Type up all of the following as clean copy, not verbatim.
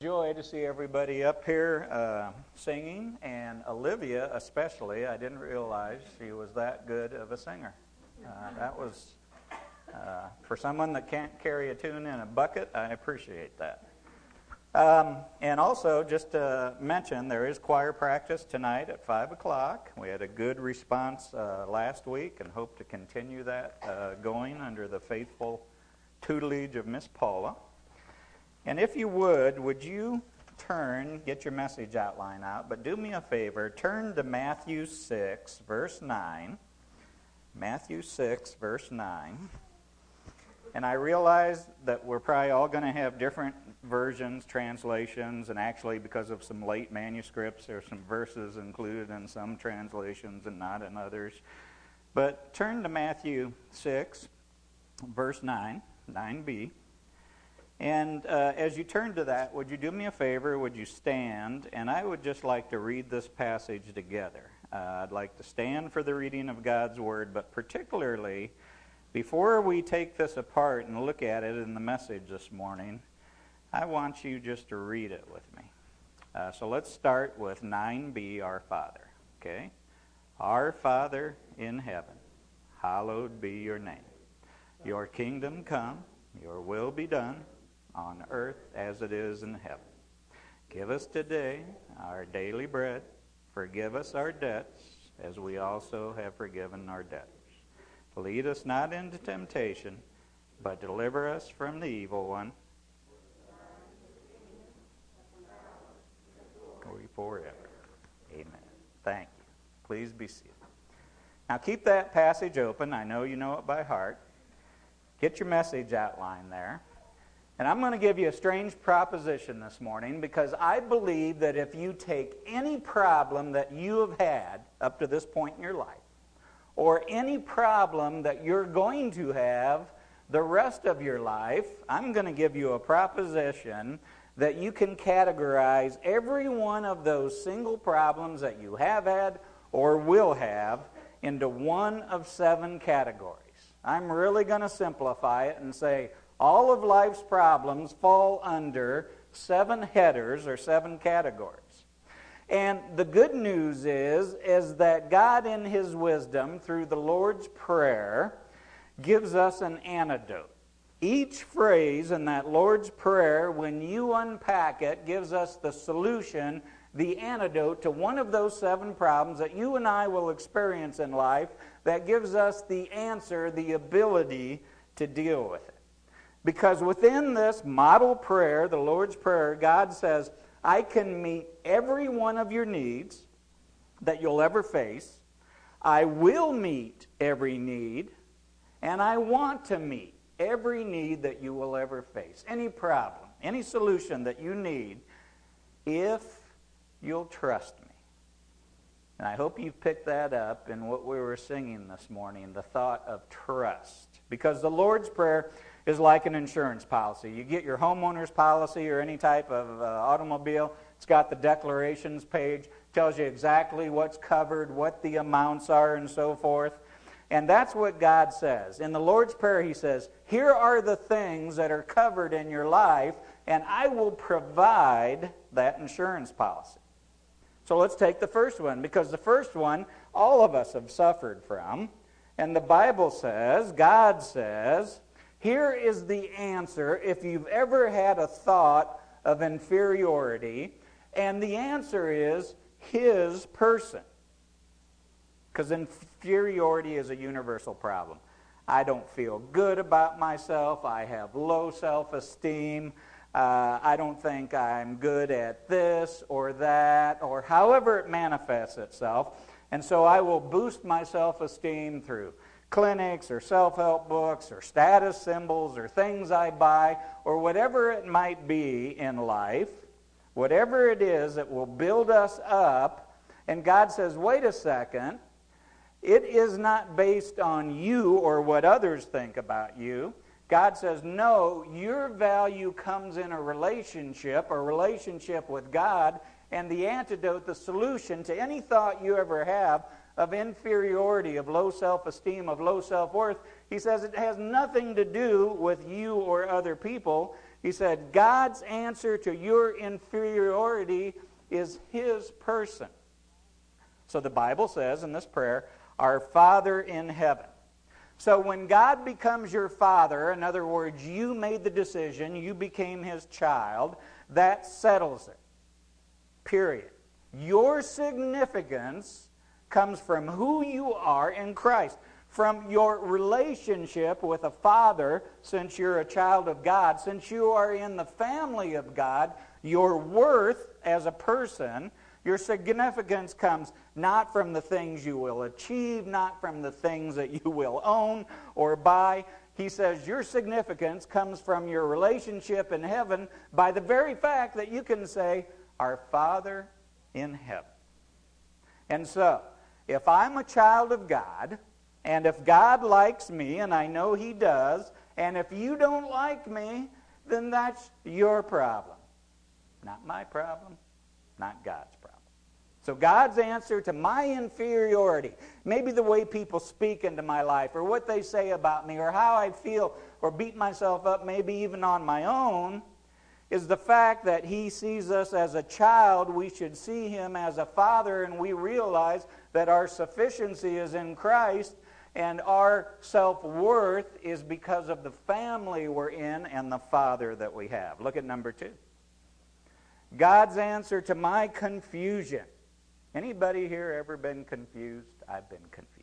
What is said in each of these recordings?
Joy to see everybody up here singing, and Olivia especially. I didn't realize she was that good of a singer. That was, for someone that can't carry a tune in a bucket, I appreciate that. And also, just to mention, there is choir practice tonight at 5 o'clock. We had a good response last week and hope to continue that going under the faithful tutelage of Miss Paula. And if you would you get your message outline out, but do me a favor, turn to Matthew 6, verse 9. Matthew 6, verse 9. And I realize that we're probably all going to have different versions, translations, and actually because of some late manuscripts, there are some verses included in some translations and not in others. But turn to Matthew 6, verse 9, 9b. And as you turn to that, would you do me a favor? Would you stand? And I would just like to read this passage together. I'd like to stand for the reading of God's Word, but particularly, before we take this apart and look at it in the message this morning, I want you just to read it with me. So let's start with 9b, Our Father. Okay? Our Father in heaven, hallowed be your name. Your kingdom come, your will be done, on earth as it is in heaven. Give us today our daily bread. Forgive us our debts, as we also have forgiven our debtors. Lead us not into temptation, but deliver us from the evil one. Glory forever. Amen. Thank you. Please be seated. Now keep that passage open. I know you know it by heart. Get your message outline there. And I'm going to give you a strange proposition this morning, because I believe that if you take any problem that you have had up to this point in your life, or any problem that you're going to have the rest of your life, I'm going to give you a proposition that you can categorize every one of those single problems that you have had or will have into one of 7 categories. I'm really going to simplify it and say, all of life's problems fall under 7 headers or 7 categories. And the good news is that God in His wisdom, through the Lord's Prayer, gives us an antidote. Each phrase in that Lord's Prayer, when you unpack it, gives us the solution, the antidote to one of those 7 problems that you and I will experience in life, that gives us the answer, the ability to deal with it. Because within this model prayer, the Lord's Prayer, God says, I can meet every one of your needs that you'll ever face. I will meet every need, and I want to meet every need that you will ever face. Any problem, any solution that you need, if you'll trust me. And I hope you've picked that up in what we were singing this morning, the thought of trust. Because the Lord's Prayer is like an insurance policy. You get your homeowner's policy or any type of automobile, it's got the declarations page, tells you exactly what's covered, what the amounts are, and so forth. And that's what God says. In the Lord's Prayer, He says, here are the things that are covered in your life, and I will provide that insurance policy. So let's take the first one, because the first one all of us have suffered from. And the Bible says, God says, here is the answer if you've ever had a thought of inferiority, and the answer is His person. Because inferiority is a universal problem. I don't feel good about myself. I have low self-esteem. I don't think I'm good at this or that, or however it manifests itself. And so I will boost my self-esteem through clinics or self-help books or status symbols or things I buy or whatever it might be in life, whatever it is that will build us up. And God says, wait a second, it is not based on you or what others think about you. God says, no, your value comes in a relationship with God, and the antidote, the solution to any thought you ever have of inferiority, of low self-esteem, of low self-worth, He says it has nothing to do with you or other people. He said, God's answer to your inferiority is His person. So the Bible says in this prayer, our Father in heaven. So when God becomes your Father, in other words, you made the decision, you became His child, that settles it. Period. Your significance comes from who you are in Christ, from your relationship with a Father, since you're a child of God, since you are in the family of God, your worth as a person, your significance comes not from the things you will achieve, not from the things that you will own or buy. He says your significance comes from your relationship in heaven by the very fact that you can say, our Father in heaven. And so, if I'm a child of God, and if God likes me, and I know He does, and if you don't like me, then that's your problem. Not my problem, not God's problem. So God's answer to my inferiority, maybe the way people speak into my life, or what they say about me, or how I feel, or beat myself up, maybe even on my own, is the fact that He sees us as a child. We should see Him as a Father, and we realize that our sufficiency is in Christ, and our self-worth is because of the family we're in and the Father that we have. Look at number 2. God's answer to my confusion. Anybody here ever been confused? I've been confused.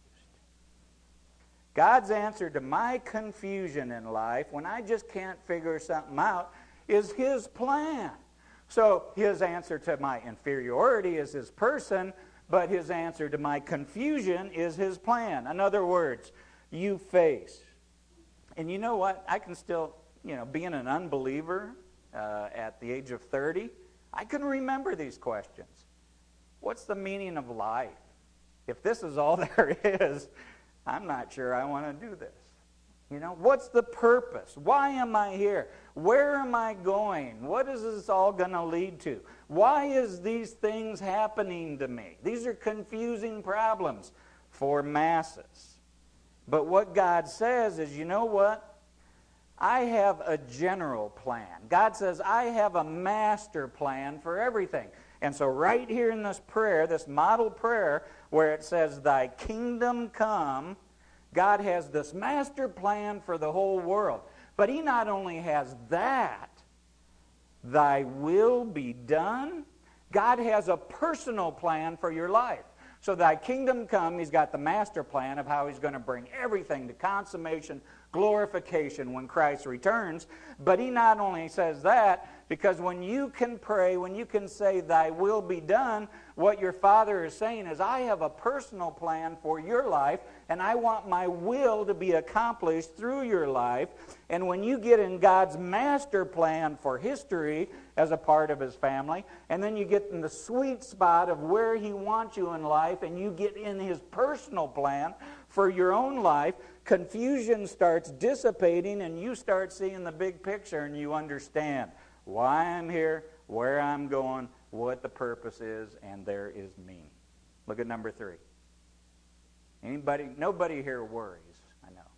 God's answer to my confusion in life, when I just can't figure something out, is His plan. So His answer to my inferiority is His person, but His answer to my confusion is His plan. In other words, you face. And you know what? I can still, being an unbeliever at the age of 30, I can remember these questions. What's the meaning of life? If this is all there is, I'm not sure I want to do this. What's the purpose? Why am I here? Where am I going? What is this all going to lead to? Why is these things happening to me? These are confusing problems for masses. But what God says is, you know what? I have a general plan. God says, I have a master plan for everything. And so right here in this prayer, this model prayer, where it says, Thy kingdom come, God has this master plan for the whole world. But He not only has that, Thy will be done, God has a personal plan for your life. So Thy kingdom come, He's got the master plan of how He's going to bring everything to consummation, glorification when Christ returns. But He not only says that, because when you can pray, when you can say, Thy will be done, what your Father is saying is, I have a personal plan for your life, and I want my will to be accomplished through your life. And when you get in God's master plan for history as a part of His family, and then you get in the sweet spot of where He wants you in life, and you get in His personal plan for your own life, confusion starts dissipating, and you start seeing the big picture, and you understand why I'm here, where I'm going, what the purpose is, and there is meaning. Look at number 3. Nobody here worries, I know.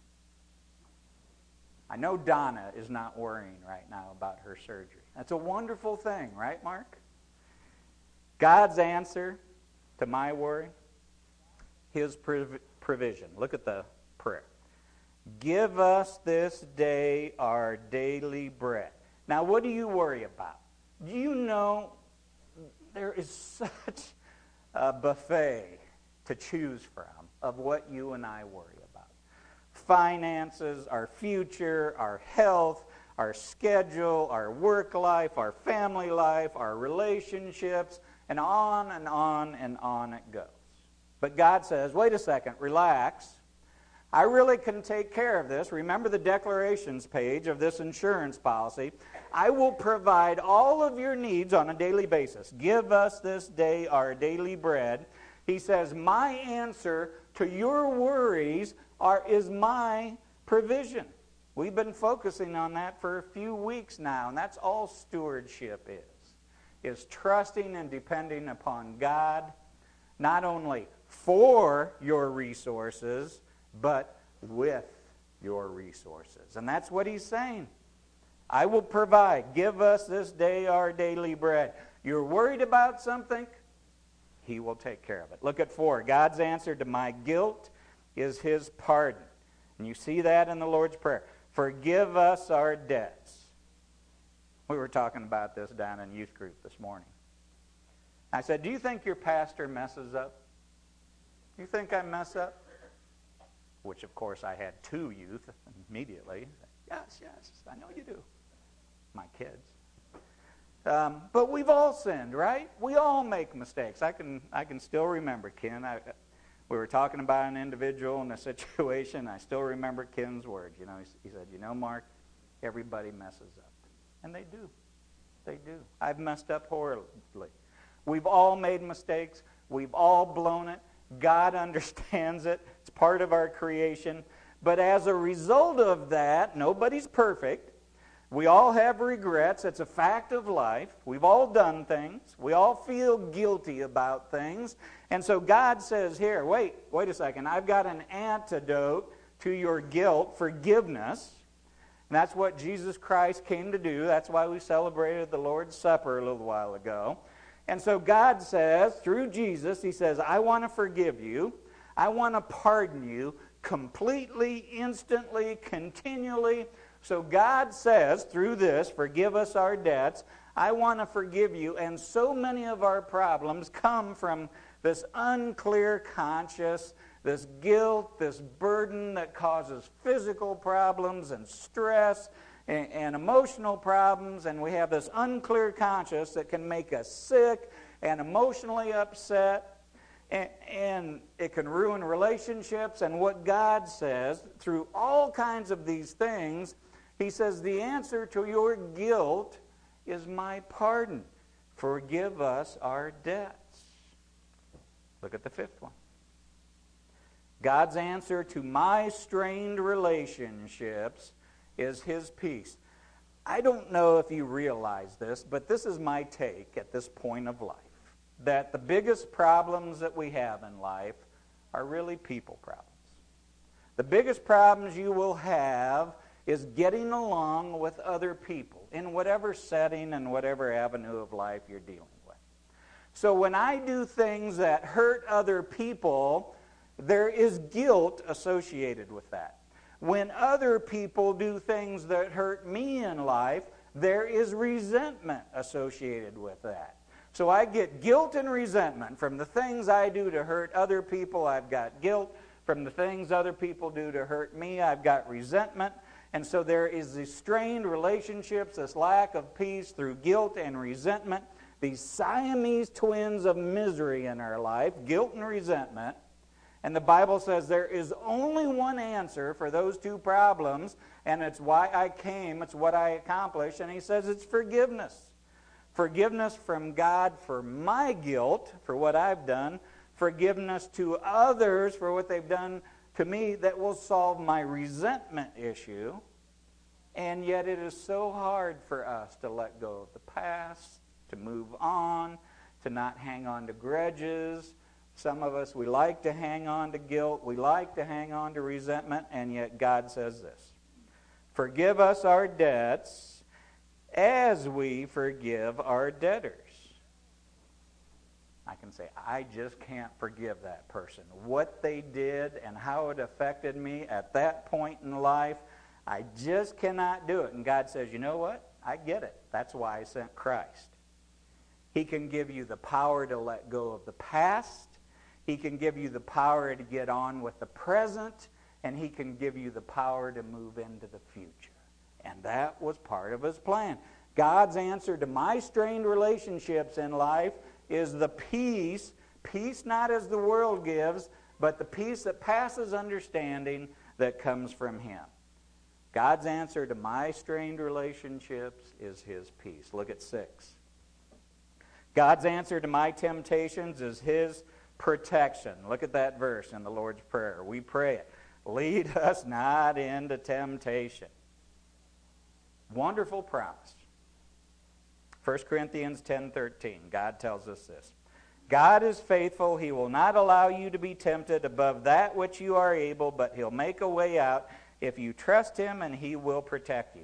I know Donna is not worrying right now about her surgery. That's a wonderful thing, right, Mark? God's answer to my worry, His provision. Look at the prayer. Give us this day our daily bread. Now, what do you worry about? Do you know there is such a buffet to choose from of what you and I worry about? Finances, our future, our health, our schedule, our work life, our family life, our relationships, and on and on and on it goes. But God says, wait a second, relax. I really can take care of this. Remember the declarations page of this insurance policy. I will provide all of your needs on a daily basis. Give us this day our daily bread. He says, my answer to your worries is my provision. We've been focusing on that for a few weeks now, and that's all stewardship is trusting and depending upon God, not only for your resources, but with your resources. And that's what He's saying. I will provide. Give us this day our daily bread. You're worried about something? He will take care of it. Look at 4. God's answer to my guilt is his pardon. And you see that in the Lord's Prayer. Forgive us our debts. We were talking about this down in youth group this morning. I said, do you think your pastor messes up? Do you think I mess up? Which, of course, I had 2 youth immediately. Yes, I know you do. My kids. But we've all sinned, right? We all make mistakes. I can still remember, Ken. We were talking about an individual in a situation. I still remember Ken's words. You know, he said, Mark, everybody messes up. And they do. They do. I've messed up horribly. We've all made mistakes. We've all blown it. God understands it. It's part of our creation. But as a result of that, nobody's perfect. We all have regrets. It's a fact of life. We've all done things. We all feel guilty about things. And so God says here, wait a second. I've got an antidote to your guilt, forgiveness. And that's what Jesus Christ came to do. That's why we celebrated the Lord's Supper a little while ago. And so God says, through Jesus, he says, I want to forgive you. I want to pardon you completely, instantly, continually. So God says, through this, forgive us our debts. I want to forgive you. And so many of our problems come from this unclear conscience, this guilt, this burden that causes physical problems and stress and emotional problems. And we have this unclear conscience that can make us sick and emotionally upset. And it can ruin relationships. And what God says, through all kinds of these things, he says, the answer to your guilt is my pardon. Forgive us our debts. Look at the 5th one. God's answer to my strained relationships is his peace. I don't know if you realize this, but this is my take at this point of life, that the biggest problems that we have in life are really people problems. The biggest problems you will have is getting along with other people in whatever setting and whatever avenue of life you're dealing with. So when I do things that hurt other people, there is guilt associated with that. When other people do things that hurt me in life, there is resentment associated with that. So I get guilt and resentment from the things I do to hurt other people. I've got guilt from the things other people do to hurt me. I've got resentment. And so there is these strained relationships, this lack of peace through guilt and resentment, these Siamese twins of misery in our life, guilt and resentment. And the Bible says there is only one answer for those 2 problems, and it's why I came, it's what I accomplished, and he says it's forgiveness. Forgiveness from God for my guilt, for what I've done, forgiveness to others for what they've done to me that will solve my resentment issue. And yet it is so hard for us to let go of the past, to move on, to not hang on to grudges. Some of us, we like to hang on to guilt, we like to hang on to resentment, and yet God says this: forgive us our debts as we forgive our debtors. I can say, I just can't forgive that person. What they did and how it affected me at that point in life, I just cannot do it. And God says, you know what? I get it. That's why I sent Christ. He can give you the power to let go of the past. He can give you the power to get on with the present. And he can give you the power to move into the future. And that was part of his plan. God's answer to my strained relationships in life is the peace not as the world gives, but the peace that passes understanding that comes from him. God's answer to my strained relationships is his peace. Look at 6. God's answer to my temptations is his protection. Look at that verse in the Lord's Prayer. We pray it. Lead us not into temptation. Wonderful promise. 1 Corinthians 10:13, God tells us this. God is faithful. He will not allow you to be tempted above that which you are able, but he'll make a way out if you trust him, and he will protect you.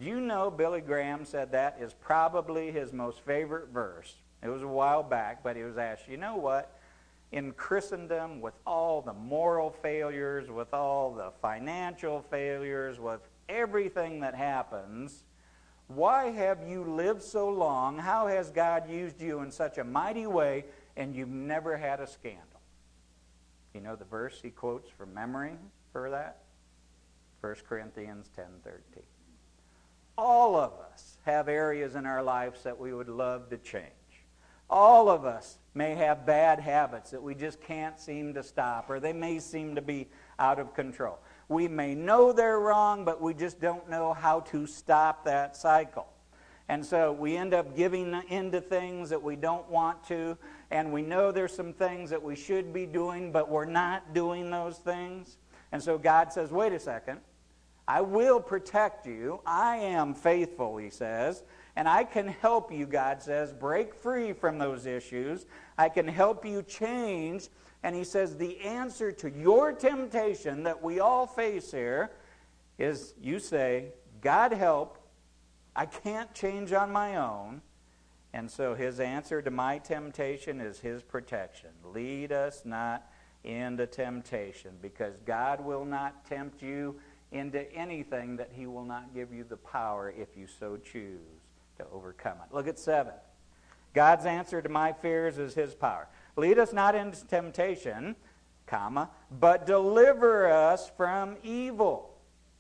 Do you know Billy Graham said that is probably his most favorite verse? It was a while back, but he was asked, you know what? In Christendom, with all the moral failures, with all the financial failures, with everything that happens, why have you lived so long? How has God used you in such a mighty way, and you've never had a scandal? You know the verse he quotes from memory for that? 1 Corinthians 10:13. All of us have areas in our lives that we would love to change. All of us may have bad habits that we just can't seem to stop, or they may seem to be out of control. We may know they're wrong, but we just don't know how to stop that cycle. And so we end up giving into things that we don't want to, and we know there's some things that we should be doing, but we're not doing those things. And so God says, wait a second. I will protect you. I am faithful, he says. And I can help you, God says, break free from those issues. I can help you change. And he says the answer to your temptation that we all face here is you say, God help. I can't change on my own. And so his answer to my temptation is his protection. Lead us not into temptation, because God will not tempt you into anything that he will not give you the power, if you so choose, to overcome it. Look at 7. God's answer to my fears is his power. Lead us not into temptation, comma, but deliver us from evil.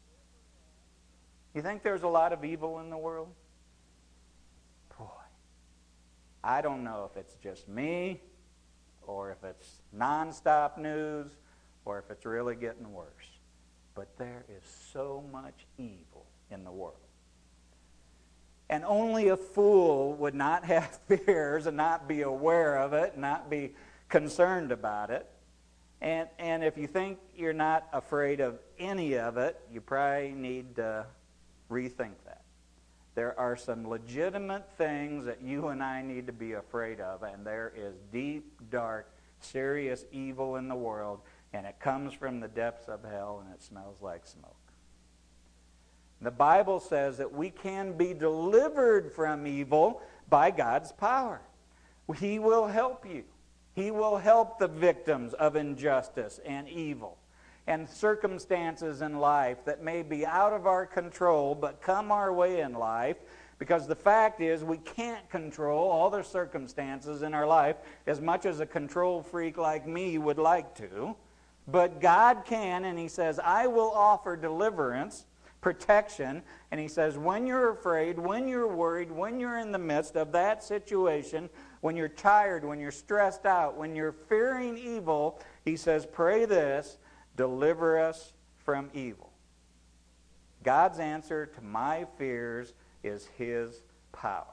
You think there's a lot of evil in the world? Boy, I don't know if it's just me, or if it's nonstop news, or if it's really getting worse. But there is so much evil in the world. And only a fool would not have fears and not be aware of it, not be concerned about it. And if you think you're not afraid of any of it, you probably need to rethink that. There are some legitimate things that you and I need to be afraid of, and there is deep, dark, serious evil in the world, and it comes from the depths of hell, and it smells like smoke. The Bible says that we can be delivered from evil by God's power. He will help you. He will help the victims of injustice and evil and circumstances in life that may be out of our control but come our way in life, because the fact is we can't control all the circumstances in our life as much as a control freak like me would like to. But God can, and he says, I will offer deliverance, protection, and he says, when you're afraid, when you're worried, when you're in the midst of that situation, when you're tired, when you're stressed out, when you're fearing evil, he says, pray this, deliver us from evil. God's answer to my fears is his power.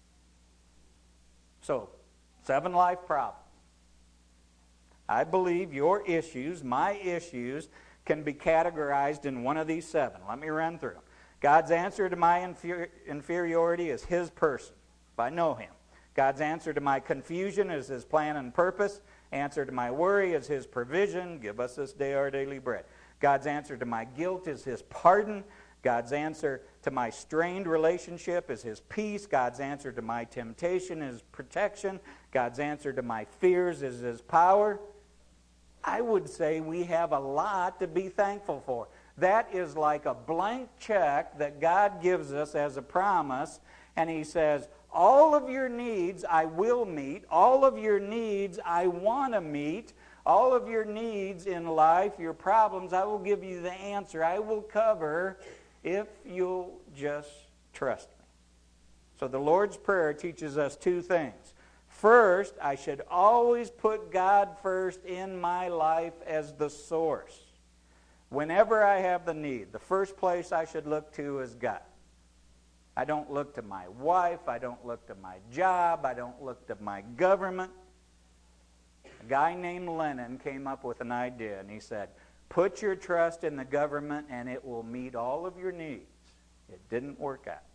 So, 7 life problems. I believe your issues, my issues, can be categorized in one of these 7. Let me run through them. God's answer to my inferiority is his person, if I know him. God's answer to my confusion is his plan and purpose. Answer to my worry is his provision. Give us this day our daily bread. God's answer to my guilt is his pardon. God's answer to my strained relationship is his peace. God's answer to my temptation is protection. God's answer to my fears is his power. I would say we have a lot to be thankful for. That is like a blank check that God gives us as a promise, and he says, all of your needs I will meet, all of your needs I want to meet, all of your needs in life, your problems, I will give you the answer. I will cover if you'll just trust me. So the Lord's Prayer teaches us 2 things. First, I should always put God first in my life as the source. Whenever I have the need, the first place I should look to is God. I don't look to my wife. I don't look to my job. I don't look to my government. A guy named Lenin came up with an idea, and he said, put your trust in the government and it will meet all of your needs. It didn't work out.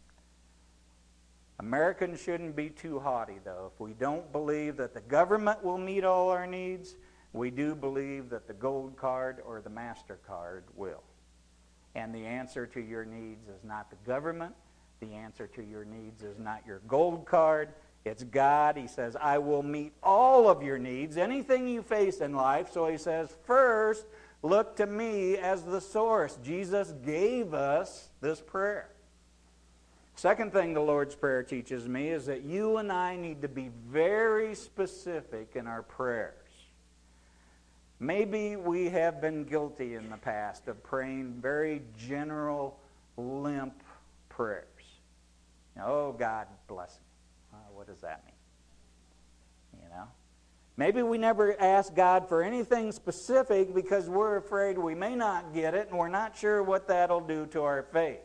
Americans shouldn't be too haughty, though. If we don't believe that the government will meet all our needs, we do believe that the gold card or the MasterCard will. And the answer to your needs is not the government. The answer to your needs is not your gold card. It's God. He says, I will meet all of your needs, anything you face in life. So he says, first, look to me as the source. Jesus gave us this prayer. Second thing the Lord's Prayer teaches me is that you and I need to be very specific in our prayers. Maybe we have been guilty in the past of praying very general, limp prayers. Oh, God bless me. What does that mean? You know? Maybe we never ask God for anything specific because we're afraid we may not get it and we're not sure what that'll do to our faith.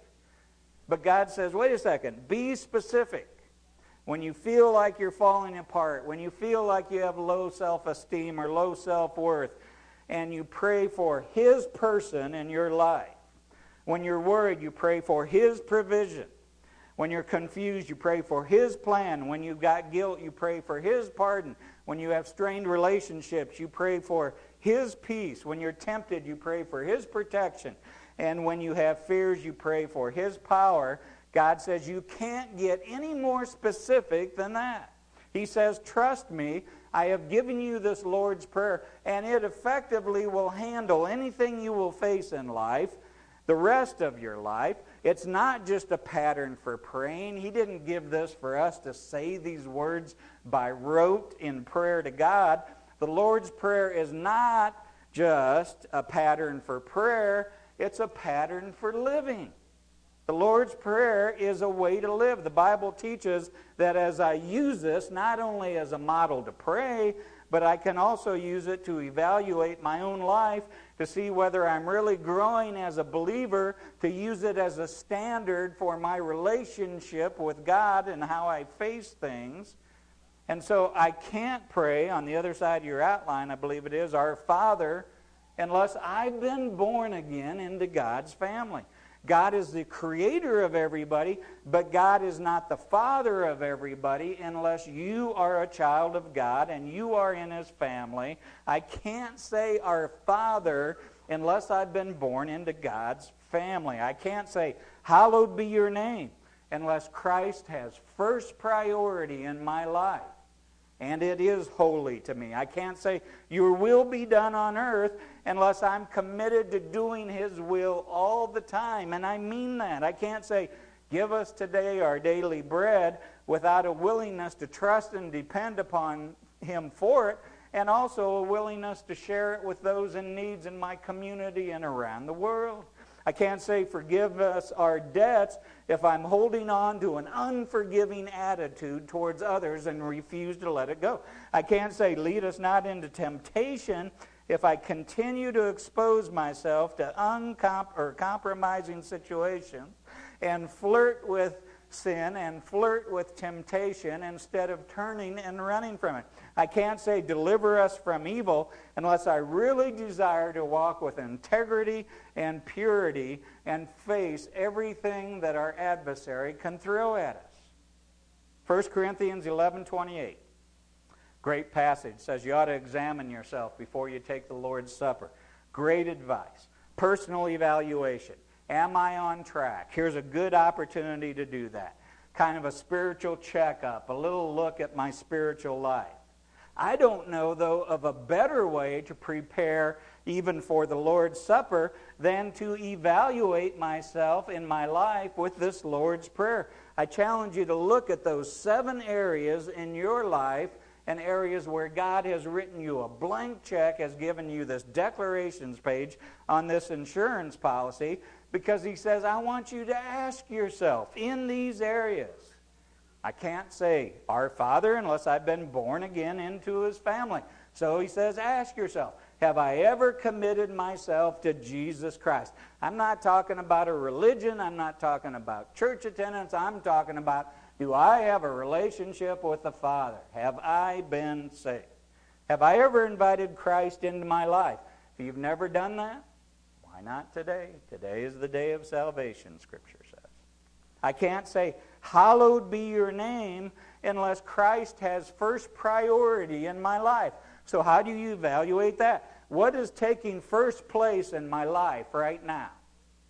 But God says, wait a second, be specific. When you feel like you're falling apart, when you feel like you have low self-esteem or low self-worth, and you pray for His person in your life. When you're worried, you pray for His provision. When you're confused, you pray for His plan. When you've got guilt, you pray for His pardon. When you have strained relationships, you pray for His peace. When you're tempted, you pray for His protection. And when you have fears, you pray for His power. God says you can't get any more specific than that. He says, trust me, I have given you this Lord's Prayer, and it effectively will handle anything you will face in life, the rest of your life. It's not just a pattern for praying. He didn't give this for us to say these words by rote in prayer to God. The Lord's Prayer is not just a pattern for prayer. It's a pattern for living. The Lord's Prayer is a way to live. The Bible teaches that as I use this, not only as a model to pray, but I can also use it to evaluate my own life to see whether I'm really growing as a believer, to use it as a standard for my relationship with God and how I face things. And so I can't pray, on the other side of your outline, I believe it is, Our Father, unless I've been born again into God's family. God is the creator of everybody, but God is not the father of everybody unless you are a child of God and you are in His family. I can't say Our Father unless I've been born into God's family. I can't say, hallowed be your name, unless Christ has first priority in my life. And it is holy to me. I can't say, your will be done on earth, unless I'm committed to doing His will all the time. And I mean that. I can't say, give us today our daily bread, without a willingness to trust and depend upon Him for it, and also a willingness to share it with those in needs in my community and around the world. I can't say, forgive us our debts, if I'm holding on to an unforgiving attitude towards others and refuse to let it go. I can't say, lead us not into temptation, if I continue to expose myself to compromising situations and flirt with sin and flirt with temptation instead of turning and running from it. I can't say, deliver us from evil, unless I really desire to walk with integrity and purity and face everything that our adversary can throw at us. 1 Corinthians 11:28. Great passage. Says you ought to examine yourself before you take the Lord's Supper. Great advice. Personal evaluation. Am I on track? Here's a good opportunity to do that. Kind of a spiritual checkup, a little look at my spiritual life. I don't know, though, of a better way to prepare even for the Lord's Supper than to evaluate myself in my life with this Lord's Prayer. I challenge you to look at those 7 areas in your life and areas where God has written you a blank check, has given you this declarations page on this insurance policy, because He says, I want you to ask yourself in these areas. I can't say, Our Father, unless I've been born again into His family. So He says, ask yourself, have I ever committed myself to Jesus Christ? I'm not talking about a religion. I'm not talking about church attendance. I'm talking about, do I have a relationship with the Father? Have I been saved? Have I ever invited Christ into my life? If you've never done that, why not today? Today is the day of salvation, Scripture says. I can't say, hallowed be your name, unless Christ has first priority in my life. So how do you evaluate that? What is taking first place in my life right now?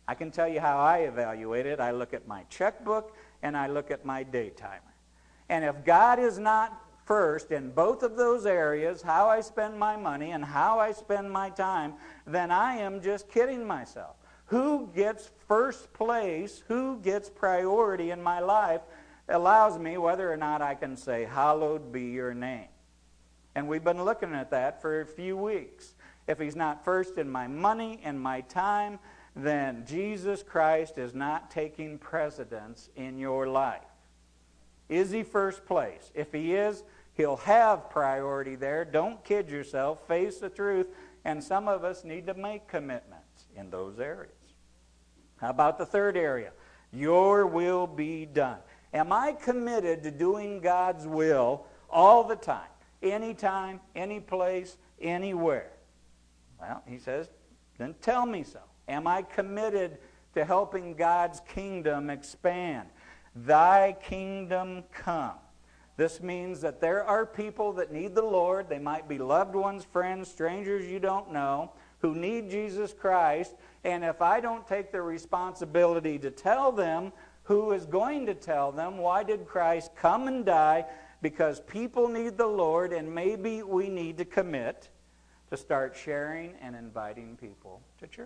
I can tell you how I evaluate it. I look at my checkbook and I look at my day timer. And if God is not first in both of those areas, how I spend my money and how I spend my time, then I am just kidding myself. Who gets first place, who gets priority in my life allows me whether or not I can say, hallowed be your name. And we've been looking at that for a few weeks. If he's not first in my money and my time, then Jesus Christ is not taking precedence in your life. Is he first place? If he is, he'll have priority there. Don't kid yourself. Face the truth. And some of us need to make commitments in those areas. How about the third area? Your will be done. Am I committed to doing God's will all the time? Anytime, any place, anywhere? Well, he says, then tell me so. Am I committed to helping God's kingdom expand? Thy kingdom come. This means that there are people that need the Lord. They might be loved ones, friends, strangers you don't know, who need Jesus Christ. And if I don't take the responsibility to tell them, who is going to tell them? Why did Christ come and die? Because people need the Lord, and maybe we need to commit to start sharing and inviting people to church.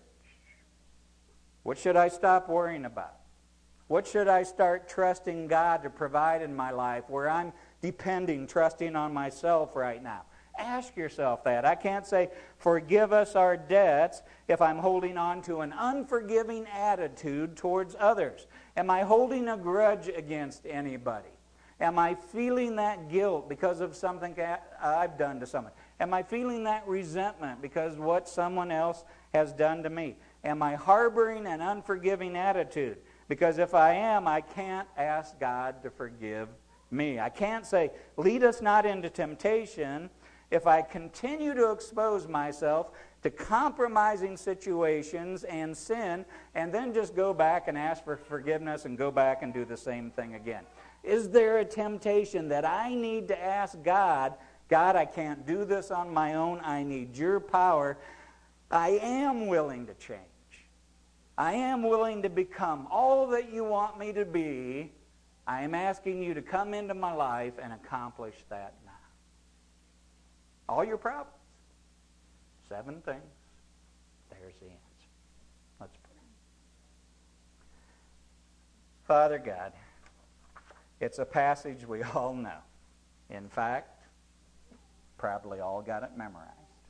What should I stop worrying about? What should I start trusting God to provide in my life where I'm depending, trusting on myself right now? Ask yourself that. I can't say, forgive us our debts, if I'm holding on to an unforgiving attitude towards others. Am I holding a grudge against anybody? Am I feeling that guilt because of something I've done to someone? Am I feeling that resentment because of what someone else has done to me? Am I harboring an unforgiving attitude? Because if I am, I can't ask God to forgive me. I can't say, lead us not into temptation, if I continue to expose myself to compromising situations and sin, and then just go back and ask for forgiveness and go back and do the same thing again. Is there a temptation that I need to ask God, God, I can't do this on my own, I need your power. I am willing to change. I am willing to become all that you want me to be. I am asking you to come into my life and accomplish that now. All your problems. 7 things. There's the answer. Let's pray. Father God, it's a passage we all know. In fact, probably all got it memorized.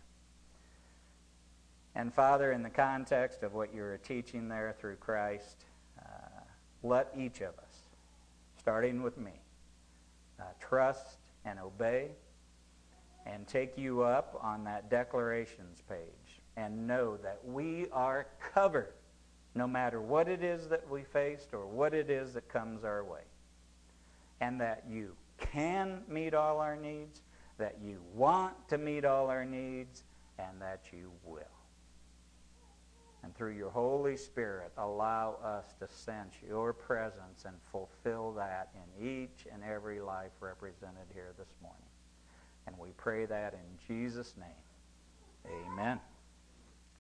And Father, in the context of what you're teaching there through Christ, let each of us, starting with me, trust and obey and take you up on that declarations page and know that we are covered no matter what it is that we faced or what it is that comes our way. And that you can meet all our needs, that you want to meet all our needs, and that you will. And through your Holy Spirit, allow us to sense your presence and fulfill that in each and every life represented here this morning. And we pray that in Jesus' name. Amen.